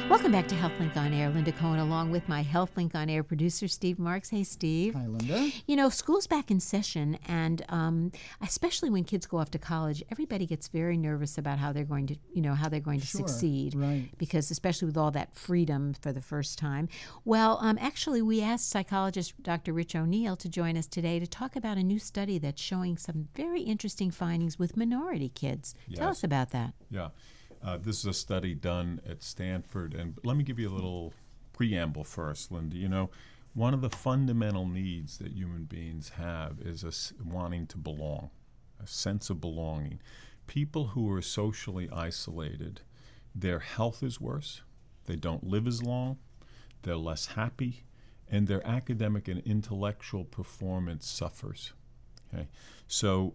Welcome back to HealthLink on Air. Linda Cohen along with my HealthLink on Air producer, Steve Marks. Hey, Steve. Hi, Linda. You know, school's back in session, and especially when kids go off to college, everybody gets very nervous about how they're going to, Sure, succeed. right. Because especially with all that freedom for the first time. Well, actually, we asked psychologist Dr. Rich O'Neill to join us today to talk about a new study that's showing some very interesting findings with minority kids. Yes. Tell us about that. Yeah. This is a study done at Stanford. And let me give you a little preamble first, Linda. You know, one of the fundamental needs that human beings have is wanting to belong, a sense of belonging. People who are socially isolated, their health is worse, they don't live as long, they're less happy, and their academic and intellectual performance suffers. Okay, so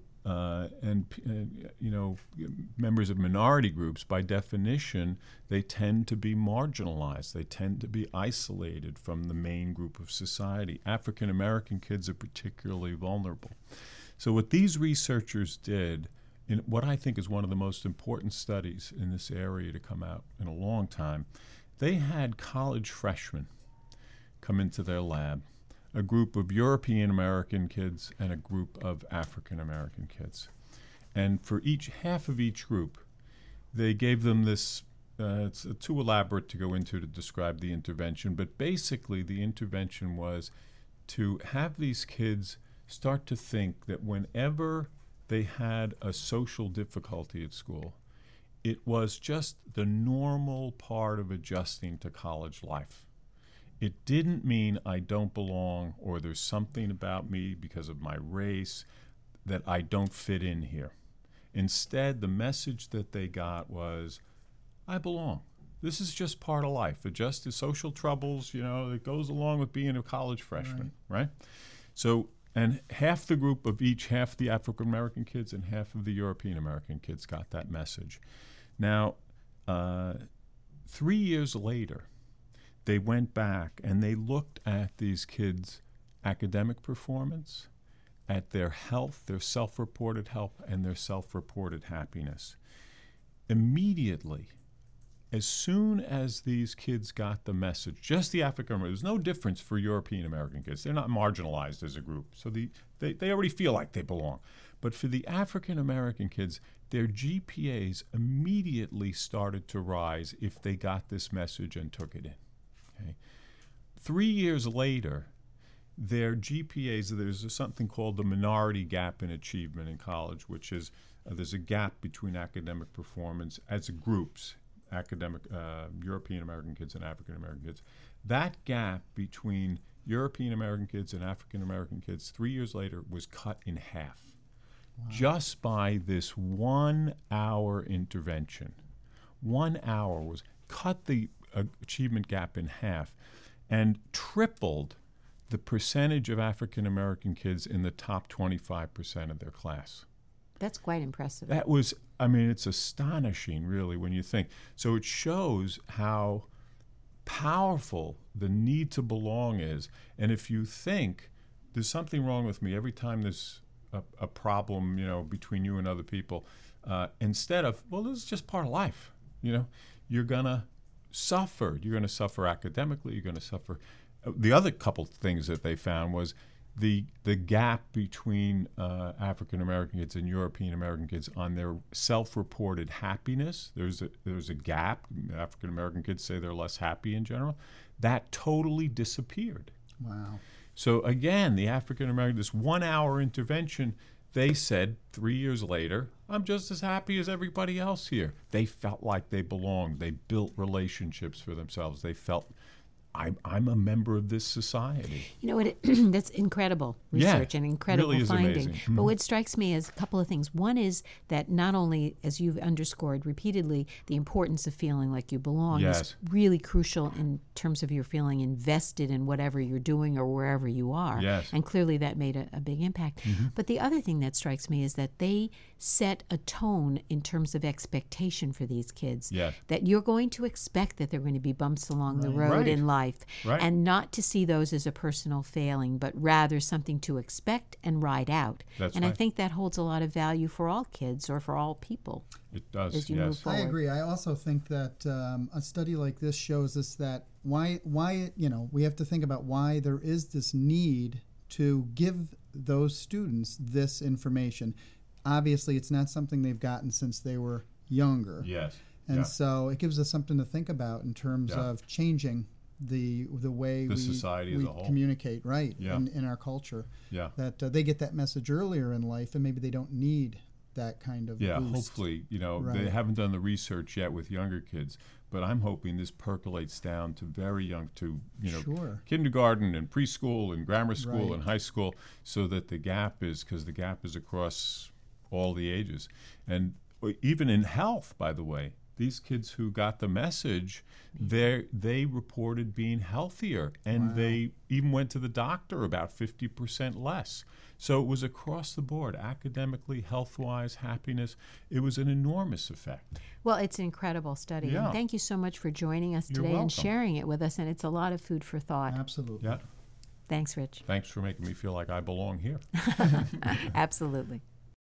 members of minority groups, by definition, they tend to be marginalized. They tend to be isolated from the main group of society. African American kids are particularly vulnerable. So what these researchers did, in what I think is one of the most important studies in this area to come out in a long time, they had college freshmen come into their lab, a group of European American kids and a group of African American kids. And for half of each group, they gave them this, it's too elaborate to go into to describe the intervention, but basically the intervention was to have these kids start to think that whenever they had a social difficulty at school, it was just the normal part of adjusting to college life. It didn't mean I don't belong or there's something about me because of my race that I don't fit in here. Instead, the message that they got was, I belong. This is just part of life. Adjust to social troubles, it goes along with being a college freshman, right? So, and half the group of each, half the African American kids and half of the European American kids got that message. Now, 3 years later, they went back and they looked at these kids' academic performance, at their health, their self-reported health, and their self-reported happiness. Immediately, as soon as these kids got the message, just the African American, there's no difference for European American kids. They're not marginalized as a group, so they already feel like they belong. But for the African American kids, their GPAs immediately started to rise if they got this message and took it in. Okay. 3 years later, their GPAs, there's something called the minority gap in achievement in college, which is there's a gap between academic performance as groups, European American kids and African American kids. That gap between European American kids and African American kids 3 years later was cut in half. Wow. Just by this 1 hour intervention. 1 hour was cut the achievement gap in half and tripled the percentage of African American kids in the top 25% of their class. That's quite impressive. That was, it's astonishing, really, when you think. So it shows how powerful the need to belong is. And if you think there's something wrong with me every time there's a problem, between you and other people, instead of, well, this is just part of life, you're going to suffer. You're going to suffer academically. You're going to suffer. The other couple things that they found was the gap between African American kids and European American kids on their self-reported happiness. There's a gap. African American kids say they're less happy in general. That totally disappeared. Wow. So again, the African American, this 1 hour intervention, they said 3 years later, I'm just as happy as everybody else here. They felt like they belonged. They built relationships for themselves. They felt, I'm a member of this society. You know what? That's incredible research and incredible really is finding. amazing. Mm-hmm. But what strikes me is a couple of things. One is that not only, as you've underscored repeatedly, the importance of feeling like you belong is really crucial in terms of your feeling invested in whatever you're doing or wherever you are. Yes. And clearly that made a big impact. Mm-hmm. But the other thing that strikes me is that they set a tone in terms of expectation for these kids. Yes. That you're going to expect that there are going to be bumps along the road in life. life, Right. and not to see those as a personal failing, but rather something to expect and ride out. That's and I right. think that holds a lot of value for all kids or for all people. It does, as you move yes. forward. I agree. I also think that a study like this shows us that why we have to think about why there is this need to give those students this information. Obviously, it's not something they've gotten since they were younger. Yes. And so it gives us something to think about in terms Yeah. of changing the way The society as we a whole. communicate, right, Yeah. in our culture. Yeah. That they get that message earlier in life, and maybe they don't need that kind of Yeah, boost. hopefully, they Right. haven't done the research yet with younger kids, but I'm hoping this percolates down to very young, to, Sure. kindergarten and preschool and grammar school Right. and high school, so that the gap is across all the ages. And even in health, by the way, these kids who got the message, they reported being healthier, and Wow. they even went to the doctor about 50% less. So it was across the board, academically, health-wise, happiness. It was an enormous effect. Well, it's an incredible study. Yeah. And thank you so much for joining us You're today welcome. and sharing it with us. And it's a lot of food for thought. Absolutely. Yeah. Thanks, Rich. Thanks for making me feel like I belong here. Absolutely.